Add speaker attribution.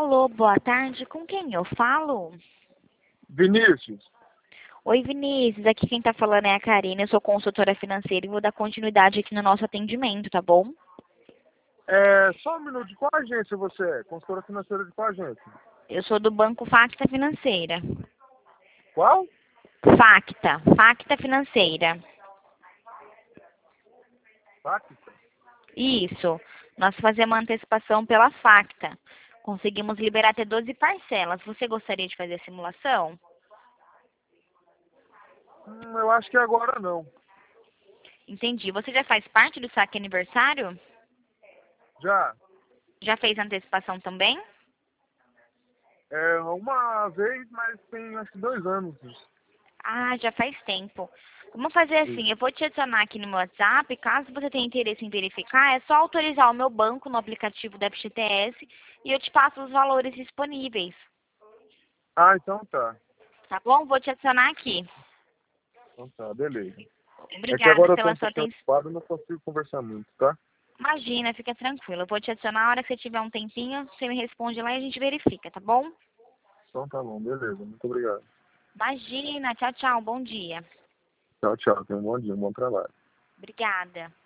Speaker 1: Alô, boa tarde. Com quem eu falo?
Speaker 2: Vinícius,
Speaker 1: Oi, Vinícius. Aqui quem tá falando é a Karina. Eu sou consultora financeira e vou dar continuidade aqui no nosso atendimento, tá bom?
Speaker 2: só um minuto, de qual agência você é? Consultora financeira de qual agência?
Speaker 1: Eu sou do Banco Facta Financeira.
Speaker 2: Qual?
Speaker 1: Facta Financeira.
Speaker 2: Facta?
Speaker 1: Isso. Nós fazemos uma antecipação pela Facta. Conseguimos liberar até 12 parcelas. Você gostaria de fazer a simulação?
Speaker 2: Eu acho que agora não.
Speaker 1: Entendi. Você já faz parte do saque aniversário?
Speaker 2: Já?
Speaker 1: Já fez a antecipação também?
Speaker 2: Uma vez, mas tem acho que 2 anos.
Speaker 1: Ah, já faz tempo. Vamos fazer
Speaker 2: Isso.
Speaker 1: assim, eu vou te adicionar aqui no meu WhatsApp, caso você tenha interesse em verificar, é só autorizar o meu banco no aplicativo da FGTS e eu te passo os valores disponíveis,
Speaker 2: Ah, então tá.
Speaker 1: tá bom? Vou te adicionar aqui.
Speaker 2: Então tá, beleza. É que
Speaker 1: Obrigada
Speaker 2: agora eu tô
Speaker 1: pela
Speaker 2: um
Speaker 1: sua
Speaker 2: pouquinho
Speaker 1: atenção.
Speaker 2: ocupado e não consigo conversar muito, tá?
Speaker 1: Imagina, fica tranquilo. Eu vou te adicionar a hora que você tiver um tempinho, você me responde lá e a gente verifica, tá bom?
Speaker 2: Então tá bom, beleza. Muito obrigado.
Speaker 1: Imagina, tchau, tchau, bom dia.
Speaker 2: Tchau, tchau. Tenha um bom dia, um bom trabalho.
Speaker 1: Obrigada.